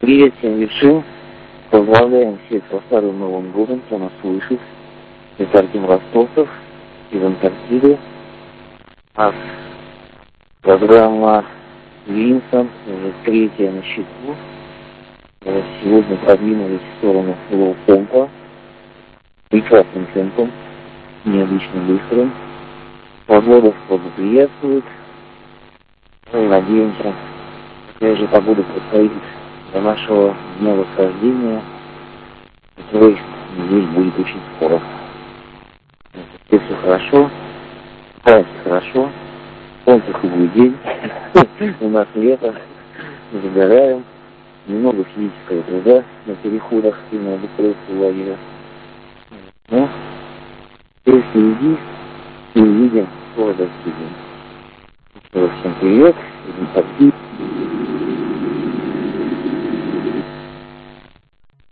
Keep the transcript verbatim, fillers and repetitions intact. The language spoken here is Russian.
Привет всем левшим. Поздравляем всех со Старым Новым годом, кто нас слышит. Это Артем Ростовцев из Антарктиды. А программа Винсон уже третья на счету. Сегодня продвинулись в сторону лоу-помпа. Прекрасным темпом, необычно быстрым. Погода благоприятствует. Мы надеемся, какая же погода предстоит до нашего дня восхождения, который здесь будет очень скоро. Все все хорошо, праздник хорошо, солнце круглый день, у нас лето, загораем, немного физического труда на переходах и на быстроту лагеря. Ну, теперь впереди и увидим, скоро достигнем. Всем привет, из Антарктиды.